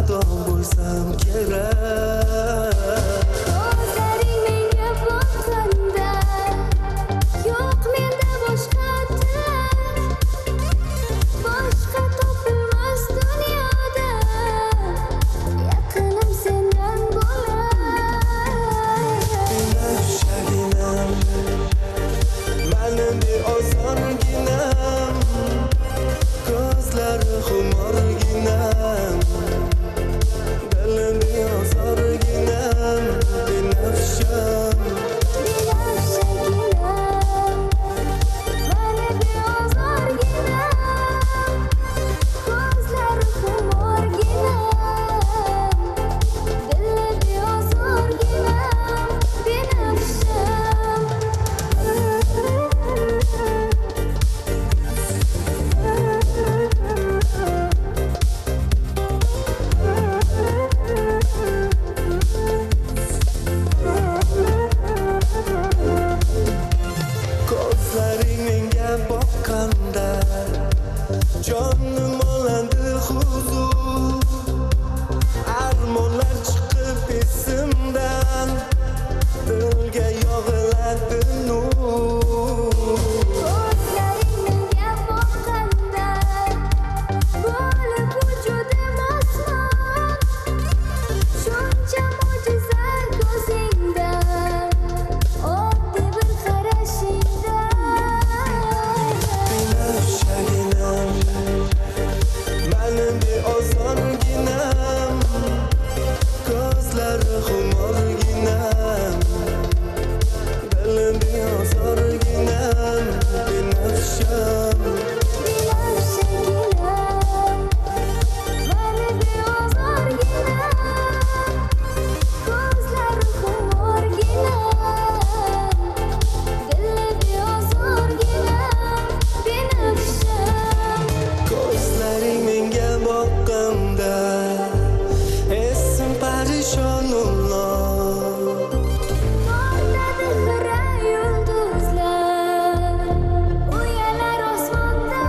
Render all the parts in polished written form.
xato bo'lsam kerak. Ko'zlaring menga boqqanda yo'q menda boshqa boshqa topilmas dunyoda yaqinim sendan bo'lay. Binafshaginam, mani beozorginam, ko'zlari xumorginam, dili beozorginam, binafsham. Binafshaginam, mani beozorginam, ko'zlari xumorginam, dili beozorginam, binafsham. Ko'zlaring menga boqqanda jonim oladi huzur, armonlar chiqib esimdan, dilga yog'iladi nur. Ko'zlaring menga boqqanda bo'lib vujudim osmon, shuncha mo'jiza ko'zingdan, oddiy bir qarashingdan. Binafshaginam, mani beozorginam, ko'zlari xumorginam, dili beozorginam, binafsham. Binafshaginam, mani beozorginam, ko'zlari xumorginam, dili beozorginam, binafsham. Ko'zlaring menga boqqanda esim parishon ulloq. Portladi xira yulduzlar, uyalar osmonda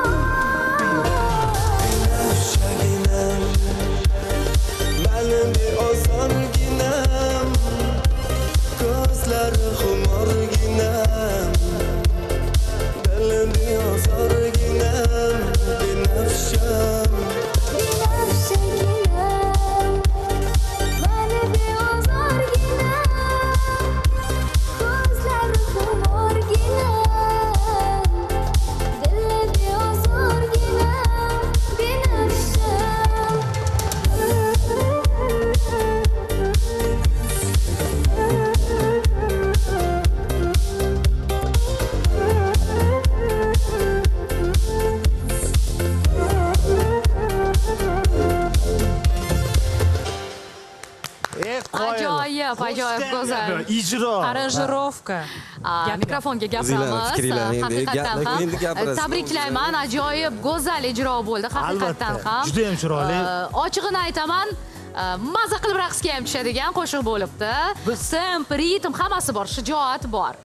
Binafshaginam, mani beozorginam, ko'zlari xumorginam, dili beozorginam, binafsham. Binafshaginam, mani beozorginam, ko'zlari xumorginam, dili beozorginam, binafsham. Ajoyib, ajoyib, go'zal. Ijro. Aranjirovka. Mikrofonga gapiramiz. Haqiqatan ham tabriklayman. Ajoyib, go'zal ijro bo'ldi. Haqiqatan ham. Juda ham chiroyli. Ochig'ini aytaman, maza qilib raqsga ham tushadigan qo'shiq bo'libdi. Temp, ritm hammasi bor, shijoat bor.